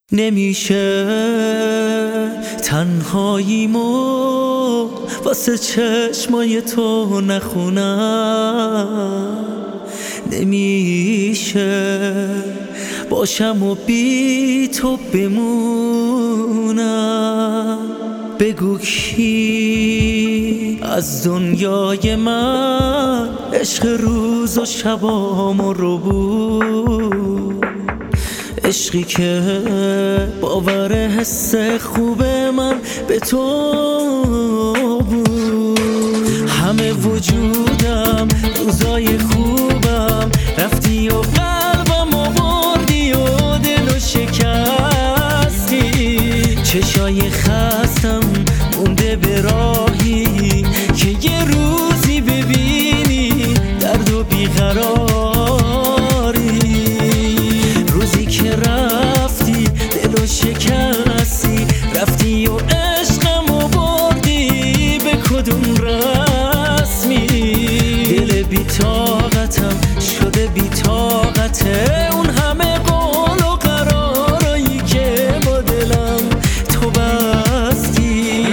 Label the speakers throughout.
Speaker 1: نمیشه تنهاییمو واسه چشمای تو نخونم، نمیشه باشم و بی تو بمونم. بگو کی از دنیای من عشق روز و شبامو رو بود، عشقی که باور حس خوب من به تو بود. همه وجودم روزای خوبم رفتی و قلبم و بردی و دل و شکستی. چشای خستم مونده به راهی که یه روزی ببینی درد و بیقراری. روزی که رفتی دل و شکستی، رفتی و عشقم و بردی به کدوم رسمی. دل بی‌طاقتم شده بی‌طاقته اون همه قول و قرارایی که با دلم تو بستی.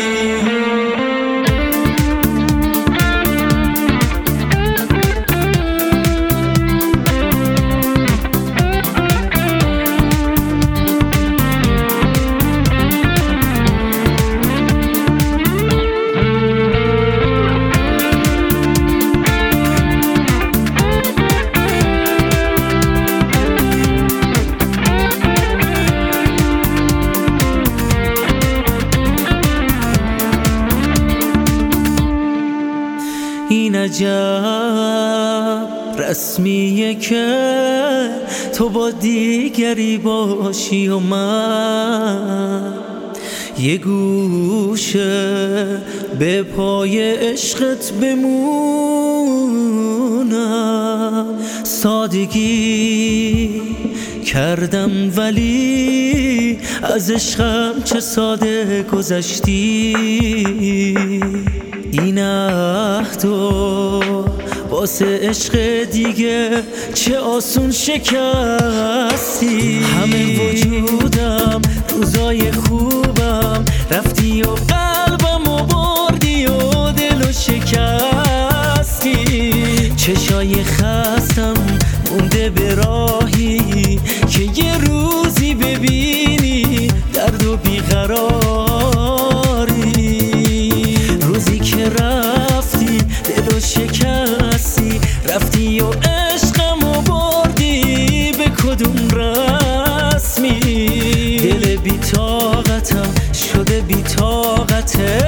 Speaker 1: این عجب رسمیه که تو با دیگری باشی و من یه گوشه به پای عشقت بمونم. سادگی کردم ولی از عشقم چه ساده گذشتی. این عهدو واسه عشق دیگه چه آسون شکستی. همه وجودم روزای خوبم رفتی و قلبم و بردی و دل و شکستی. چشای خستم مونده به راهی که یه روزی ببینی درد و بیقراری. روزی که رفتی دل و شکستی، رفتی و عشقم و بردی به کدوم رسمی. دل بی‌طاقتم شده بی‌طاقته